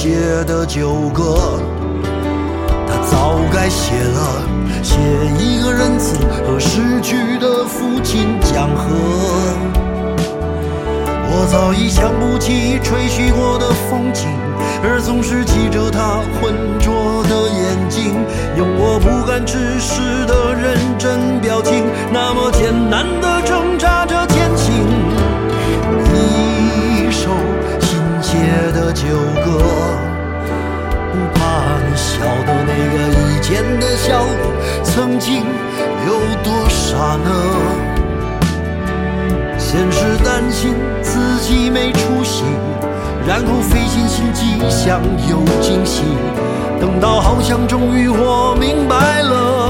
写的旧歌，他早该写了，写一个仁慈和逝去的父亲讲和。我早已想不起吹嘘过的风景，而总是记着他浑浊的眼睛，用我不敢直视的认真表情，那么艰难地挣扎着前行。一首新写的旧歌，不怕你笑的那个以前的笑我曾经有多傻呢？先是担心自己没出息，然后费尽心机想有惊喜，等到好像终于我明白了，